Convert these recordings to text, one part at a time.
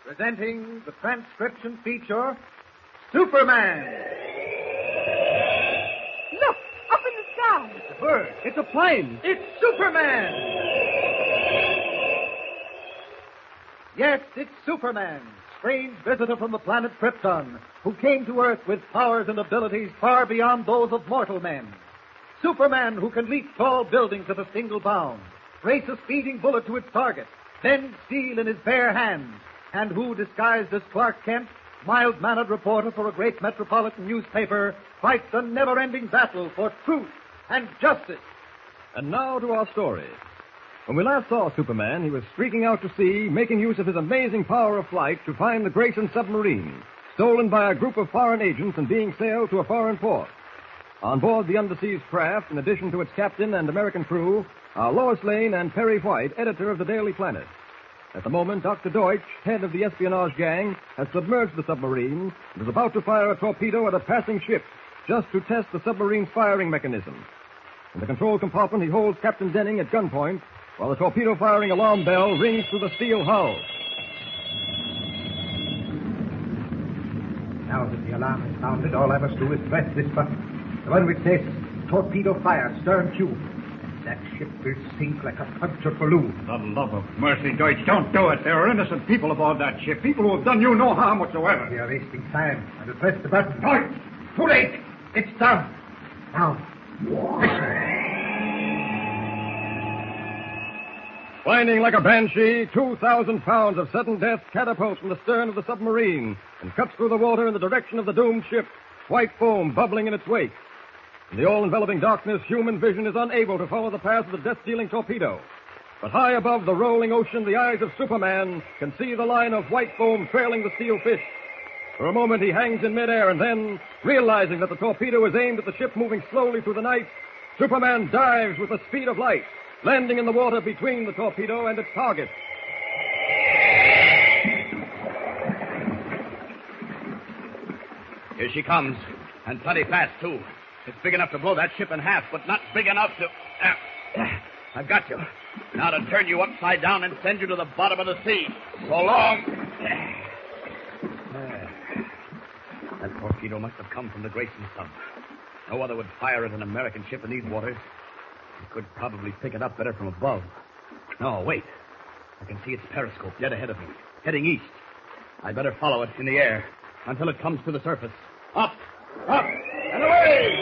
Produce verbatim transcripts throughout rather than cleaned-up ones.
Presenting the transcription feature, Superman. Look, up in the sky. It's a bird. It's a plane. It's Superman. Yes, it's Superman, strange visitor from the planet Krypton, who came to Earth with powers and abilities far beyond those of mortal men. Superman who can leap tall buildings at a single bound, race a speeding bullet to its target, bend steel in his bare hands, and who, disguised as Clark Kent, mild-mannered reporter for a great metropolitan newspaper, fights a never-ending battle for truth and justice. And now to our story. When we last saw Superman, he was streaking out to sea, making use of his amazing power of flight to find the Grayson submarine, stolen by a group of foreign agents and being sailed to a foreign port. On board the underseas craft, in addition to its captain and American crew, are Lois Lane and Perry White, editor of the Daily Planet. At the moment, Doctor Deutsch, head of the espionage gang, has submerged the submarine and is about to fire a torpedo at a passing ship, just to test the submarine's firing mechanism. In the control compartment, he holds Captain Denning at gunpoint, while the torpedo-firing alarm bell rings through the steel hull. Now that the alarm is sounded, all I must do is press this button. The one which says torpedo fire, stern tube. That ship will sink like a punctured balloon. For the love of mercy, Deutsch, don't do it. There are innocent people aboard that ship. People who have done you no harm whatsoever. We are wasting time. I will press the button. Deutsch! Too late! It's done. Now, listen. Whining like a banshee, two thousand pounds of sudden death catapults from the stern of the submarine and cuts through the water in the direction of the doomed ship, white foam bubbling in its wake. In the all-enveloping darkness, human vision is unable to follow the path of the death-dealing torpedo. But high above the rolling ocean, the eyes of Superman can see the line of white foam trailing the steel fish. For a moment, he hangs in midair, and then, realizing that the torpedo is aimed at the ship moving slowly through the night, Superman dives with the speed of light, landing in the water between the torpedo and its target. Here she comes, and plenty fast, too. It's big enough to blow that ship in half, but not big enough to... Uh, I've got you. Now to turn you upside down and send you to the bottom of the sea. So long. Uh, that torpedo must have come from the Grayson sub. No other would fire at an American ship in these waters. You could probably pick it up better from above. No, wait. I can see its periscope dead ahead of me, heading east. I'd better follow it in the air until it comes to the surface. Up, up, and away!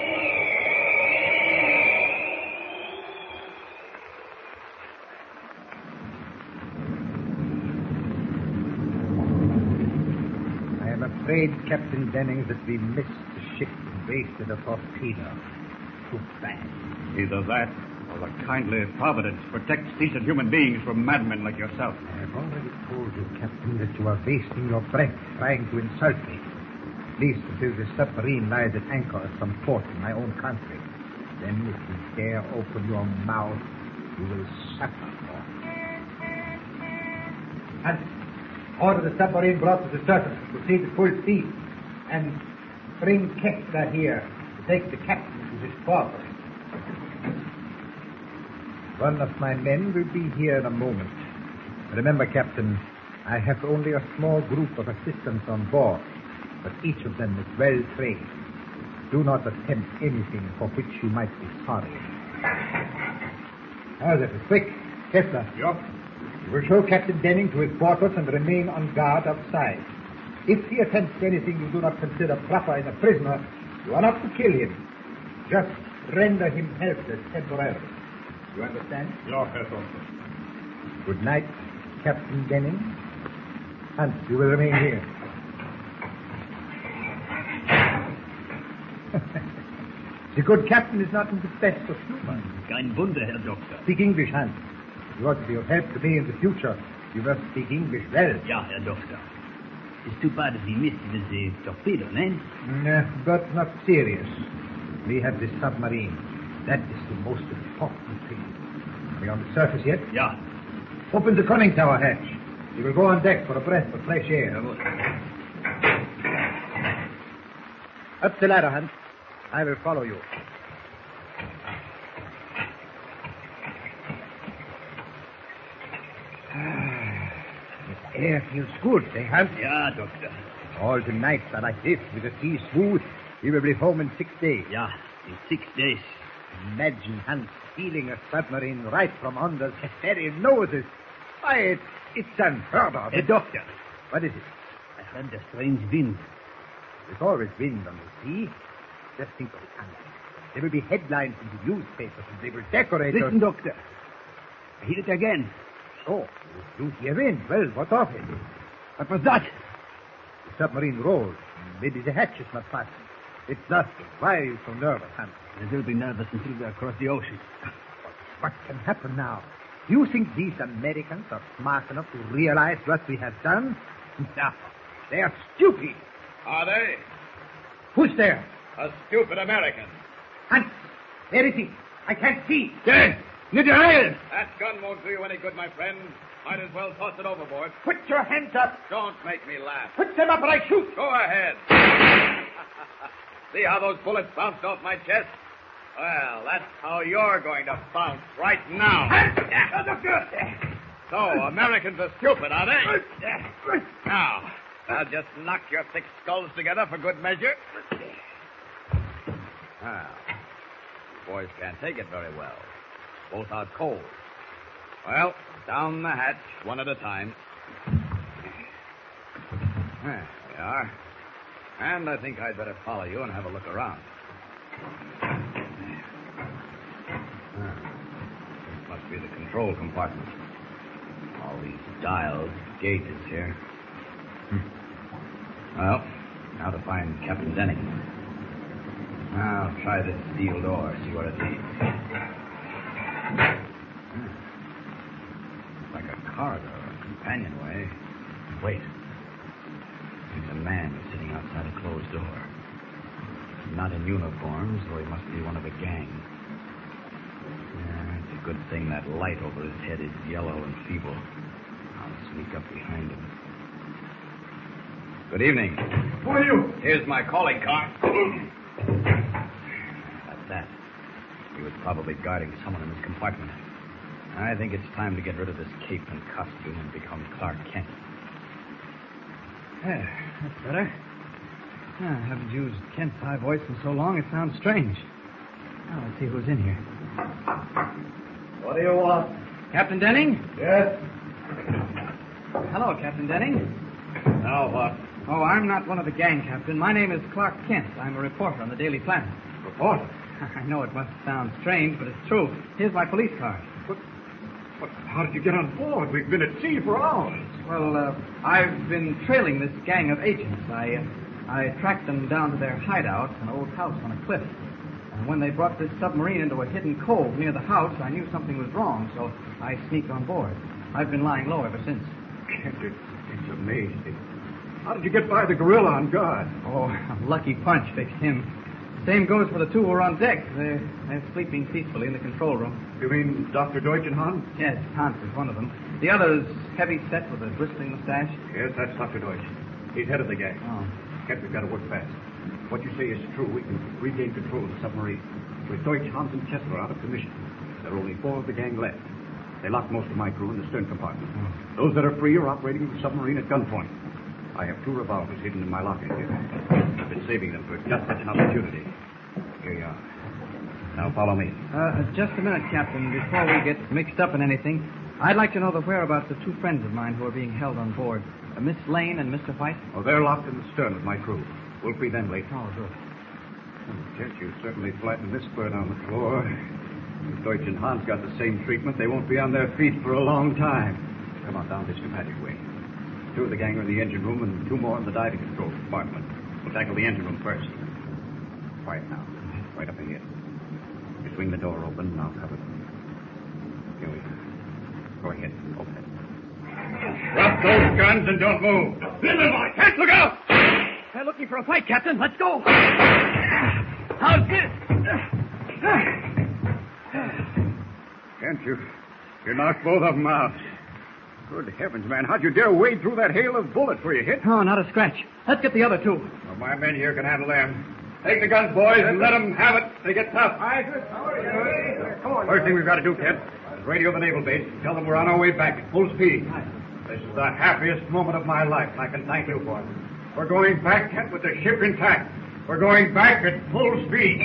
I am afraid, Captain Denning, that we missed the ship and wasted a torpedo. Too bad. Either that, or the kindly providence protects decent human beings from madmen like yourself. I have already told you, Captain, that you are wasting your breath trying to insult me. At least until the submarine lies at anchor at some port in my own country. Then, if you dare open your mouth, you will suffer for it. And order the submarine brought to the surface, proceed at full speed, and bring Kessler here to take the captain to his quarters. One of my men will be here in a moment. Remember, Captain, I have only a small group of assistants on board, but each of them is well trained. Do not attempt anything for which you might be sorry. Now, that is quick. Kessler. Yup. You will show Captain Denning to his quarters and remain on guard outside. If he attempts anything you do not consider proper in a prisoner, you are not to kill him. Just render him helpless temporarily. You understand? Yes, Herr Doctor. Good night, Captain Denning. Hans, you will remain here. The good captain is not in the best of humor. Kein Wunder, Herr Doktor. Speak English, Hans. If you ought to be of help to me in the future, you must speak English well. Ja, Herr Doktor. It's too bad that we missed it with the torpedo, eh? No, but not serious. We have this submarine. That is the most important thing. Are we on the surface yet? Ja. Open the conning tower hatch. We will go on deck for a breath of fresh air. Up the ladder, Hans. I will follow you. Air feels good, eh, Hans? Yeah, Doctor. All the nights are like this, with the sea smooth. We will be home in six days. Yeah, in six days. Imagine Hans stealing a submarine right from under the very noses. Why, it's, it's unheard of. Hey, Doctor. What is it? I heard a strange wind. There's always wind on the sea. Just think of it, Hans. There will be headlines in the newspapers, and they will decorate us. Listen, Doctor. I hear it again. Oh, you hear wind. Well, what of it? What was that? The submarine rolls. Maybe the hatch is not fastened. It's dust. Why are you so nervous, Hans? I will be nervous until we are across the ocean. What can happen now? Do you think these Americans are smart enough to realize what we have done? No. They are stupid. Are they? Who's there? A stupid American. Hans, where is he? I can't see. Dead! Near the rail! That gun won't do you any good, my friend. Might as well toss it overboard. Put your hands up. Don't make me laugh. Put them up or I shoot. Go ahead. See how those bullets bounced off my chest? Well, that's how you're going to bounce right now. So, Americans are stupid, are they? Now, I'll just knock your thick skulls together for good measure. Now, you boys can't take it very well. Both out cold. Well, down the hatch, one at a time. There we are. And I think I'd better follow you and have a look around. This must be the control compartment. All these dials, gauges here. Hmm. Well, now to find Captain Denning. I'll try this steel door, see what it leads. Hmm. It's like a corridor, a companionway. Wait. There's a man sitting outside a closed door. Not in uniform, so he must be one of the gang. Yeah, it's a good thing that light over his head is yellow and feeble. I'll sneak up behind him. Good evening. Who are you? Here's my calling card. That's that. He was probably guarding someone in this compartment. I think it's time to get rid of this cape and costume and become Clark Kent. There, that's better. Ah, I haven't used Kent's high voice in so long, it sounds strange. Now, let's see who's in here. What do you want? Captain Denning? Yes? Hello, Captain Denning. Now what? Oh, I'm not one of the gang, Captain. My name is Clark Kent. I'm a reporter on the Daily Planet. Reporter? I know it must sound strange, but it's true. Here's my police card. But, but how did you get on board? We've been at sea for hours. Well, uh, I've been trailing this gang of agents. I, uh, I tracked them down to their hideout, an old house on a cliff. And when they brought this submarine into a hidden cove near the house, I knew something was wrong, so I sneaked on board. I've been lying low ever since. Kent, it, it's amazing. How did you get by the gorilla on guard? Oh, a lucky punch fixed him. Same goes for the two who are on deck. They're, they're sleeping peacefully in the control room. You mean Doctor Deutsch and Hans? Yes, Hans is one of them. The other is heavy set with a bristling mustache. Yes, that's Doctor Deutsch. He's head of the gang. Oh. Kent, we've got to work fast. What you say is true. We can regain control of the submarine. With Deutsch, Hans, and Kessler out of commission, there are only four of the gang left. They locked most of my crew in the stern compartment. Oh. Those that are free are operating the submarine at gunpoint. I have two revolvers hidden in my locker here. I've been saving them for just such an opportunity. Here you are. Now follow me. Uh, just a minute, Captain. Before we get mixed up in anything, I'd like to know the whereabouts of two friends of mine who are being held on board. Uh, Miss Lane and Mister White? Oh, they're locked in the stern with my crew. We'll free them later. Oh, good. Oh, Kent, you certainly flattened this bird on the floor. If Deutsch and Hans got the same treatment, they won't be on their feet for a long time. Come on down this companionway. Two of the gang are in the engine room and two more in the diving control compartment. We'll tackle the engine room first. Quiet now. Right up ahead. You swing the door open and I'll cover them. Here we are. Go ahead. Open it. Drop those guns and don't move. Listen, boy. Kent, look out! They're looking for a fight, Captain. Let's go. How's this? Kent, you, you knocked both of them out. Good heavens, man. How'd you dare wade through that hail of bullets? Were you hit? Oh, not a scratch. Let's get the other two. Well, my men here can handle them. Take the guns, boys, and let them have it. They get tough. First thing we've got to do, Kent, is radio the naval base. Tell them we're on our way back at full speed. This is the happiest moment of my life, and I can thank you for it. We're going back, Kent, with the ship intact. We're going back at full speed.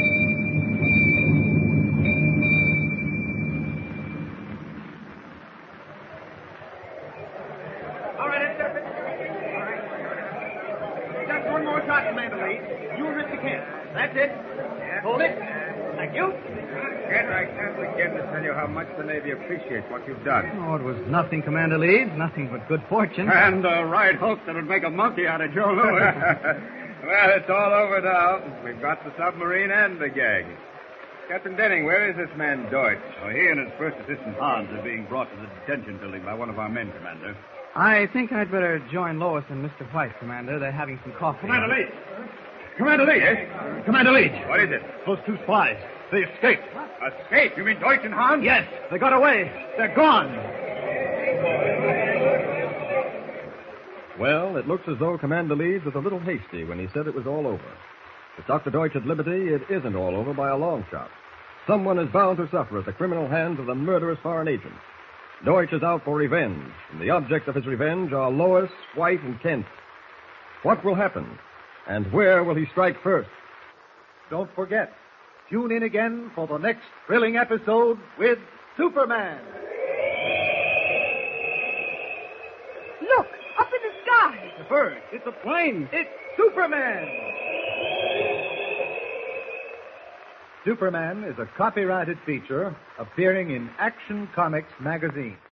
All right, that's it. All right. Just one more shot, Commander Lee. You and Mister Kent. That's it. Hold it. Thank you. Kent, I can't begin to tell you how much the Navy appreciates what you've done. Oh, it was nothing, Commander Leeds. Nothing but good fortune. And a right hook that would make a monkey out of Joe Louis. Well, it's all over now. We've got the submarine and the gang. Captain Denning, where is this man Deutsch? Oh, he and his first assistant Hans are being brought to the detention building by one of our men, Commander. I think I'd better join Lois and Mister White, Commander. They're having some coffee. Commander Leach. Commander Leach. Yes? Commander Leach. What is it? Those two spies. They escaped. Escape? You mean Deutsch and Hans? Yes. They got away. They're gone. Well, it looks as though Commander Leeds was a little hasty when he said it was all over. With Doctor Deutsch at liberty, it isn't all over by a long shot. Someone is bound to suffer at the criminal hands of the murderous foreign agent. Deutsch is out for revenge, and the object of his revenge are Lois, White, and Kent. What will happen? And where will he strike first? Don't forget, tune in again for the next thrilling episode with Superman. Look, up in the sky. The bird. It's a plane. It's Superman. Superman is a copyrighted feature appearing in Action Comics magazine.